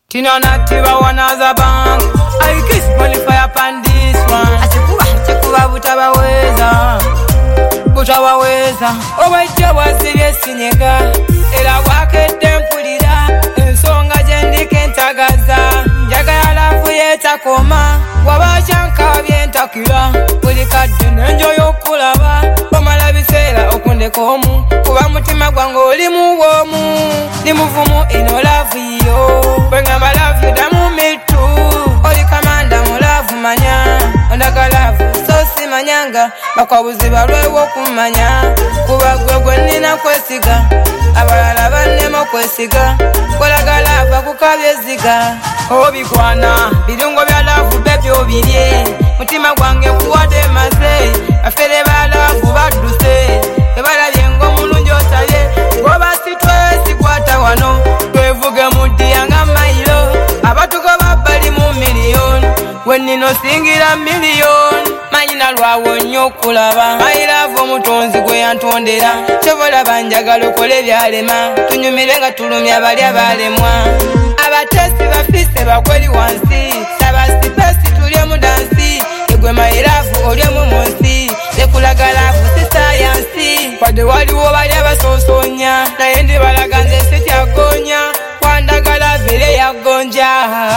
Tina Nativa one as a bank. I kiss money fire upon this one. Achikuba butabaweza. Butabaweza. Obaija wazibye sinyega. Era wakedde mpulira. Ensonga gye ndikentagaza. Njagala lavu yetakoma. Wabakyanka byentakira. Buli kadde nenjoyo okulaba. Omala biseera okundeka omu. Kuba mutima gwange oli muwoomu. Ni muvumu ino lavu yo. Bwengamba love you damu mitu. Oli kamanda mu love manya. Ondaga love so si manyanga. Bakwabuzi balwewo kumanya. Kuba gwe nina kwesiga. Abalala bannema kwesiga. Kolaga love akukabye ziga. Obikwana birungo bya love bebyo obirye. Mutima gwange kuwadde maze. Bafere ba love badduse. Tebalabye ng'omulungi osalye. Goba sitwe sikwata wano. Twevuge mudiyanga mayiro. Abatuko babbali mu miliyoni. Wenino singira miliyoni. Manyina lwawo nnyo okulaba. My love omutonzi gwe yantondera. Kyobola banjagala okole byalema. Tunyumire nga tulumya abali abalemwa. Abatesi bafise bakweri wansi. Saba sipesi tulye mu dansi. Egwe my love olye mu munsi. Ekulaga love si sayansi. Wadde waliwo bali abasoosonya. Naye ndi balaga nze sityagonya. Wandagala vile ya gonja.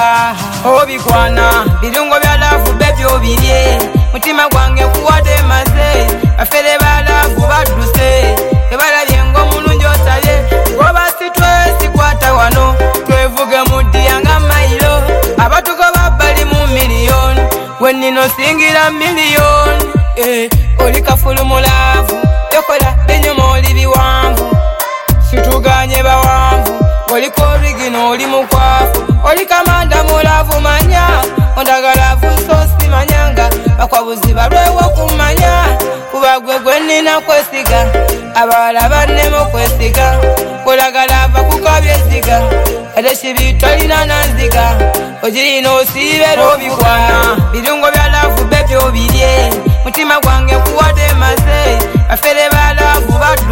Obikwana birungo bya love bebyo obirye. Mutima gwange kuwadde maze. Bafere ba love badduse. Tebalabye ng'omulungi osalye. Goba sitwe sikwata wano. Twevuge mudiyanga mayiro. Abatuko babbali mu miliyoni. Wenino singira miliyoni. Oli kafulu mu laavu. Yokola enyuma oli biwanvu. Situganye bawanvu. Oliko origino oli mukwafu. Oli kamanda mu laavu manya. Ondaga laavu so si manyanga. Bakwabuzi balwewo kumanya. Kuba gwe nina kwesiga. Abawala bannema kwesiga. Kolaga laavu akukabye ziga. Ate kibi tolina nanziga. Ogirina osiibera obikwana. Birungo bya laavu bebyo obirye. Mutima gwange kuwadde maze. Bafere ba laavu baddu.